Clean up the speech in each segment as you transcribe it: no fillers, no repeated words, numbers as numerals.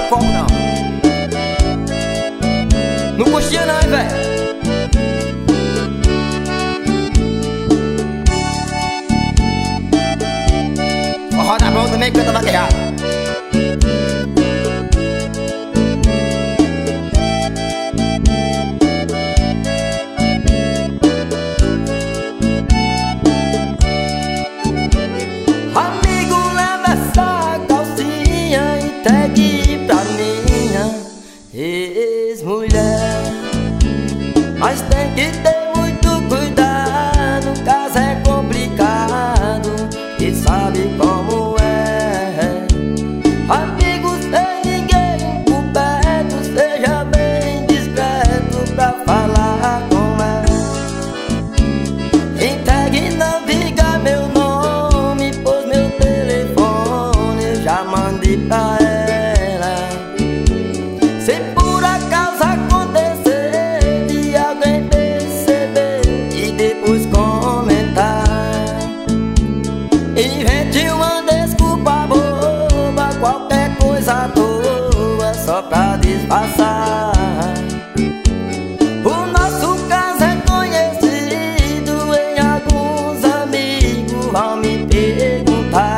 como não. Não curtia não, hein, velho. Roda bom também canta vaquejada. Amigo, leva essa calcinha e entregue pra minha ex-mulher. Mas tem que ter muito cuidado, o caso é complicado e sabe como é. Amigo, sem ninguém por perto, seja bem discreto pra falar com ela. Entregue, não diga meu nome, pois meu telefone eu já mandei pra ela. Se por acaso acontecer de alguém perceber e depois comentar, invente uma desculpa boba, qualquer coisa à toa, só pra disfarçar. O nosso caso é conhecido, em alguns amigos vão me perguntar.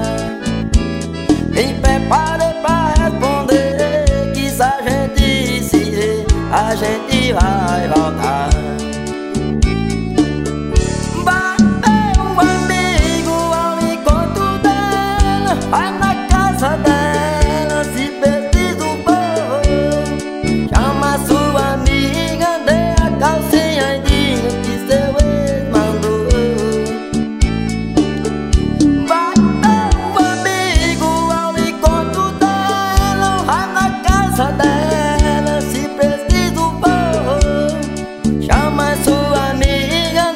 Me prepare pra responder, que se a gente se vê, a gente vai voltar. Vai na casa dela, se preciso for. Chama sua amiga, dê a calcinha e diga que seu ex mandou. Vai meu amigo ao encontro dela, vai na casa dela, se preciso for. Chama sua essa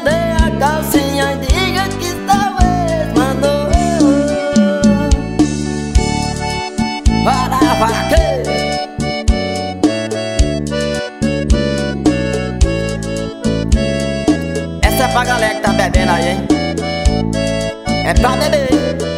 é pra galera que tá bebendo aí, hein? É pra beber.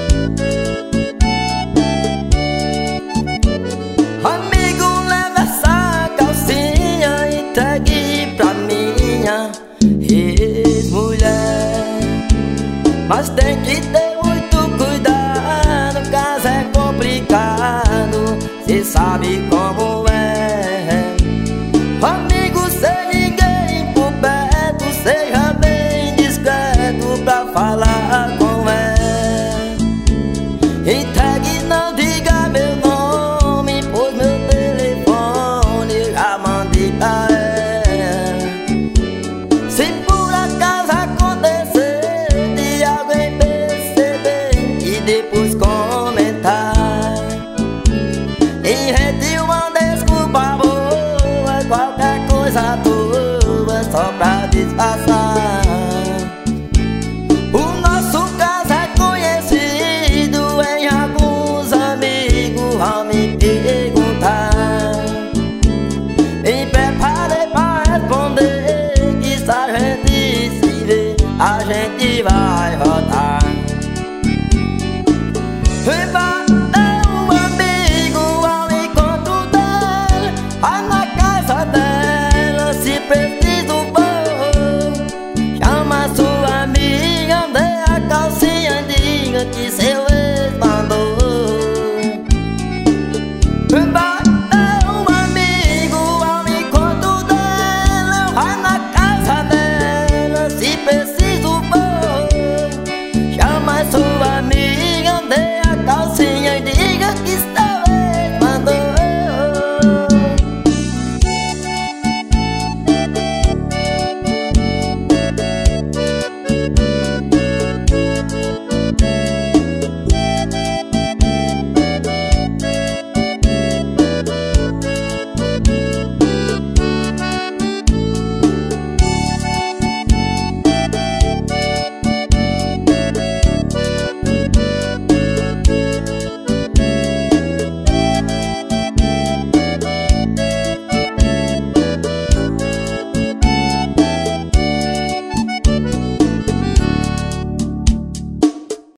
Amigo, leva essa calcinha e entregue pra minha ex-mulher. Mas tem que ter muito cuidado, o caso é complicado, cê sabe como é. Amigo, sem ninguém por perto, seja bem discreto pra falar com ela. Entregue, não diga meu nome, pois meu telefone eu já mandei pra ela. Se por acaso acontecer de alguém perceber e depois comentar, invente uma desculpa boa, qualquer coisa tua, só pra disfarçar. O nosso caso é conhecido, em alguns amigos vão me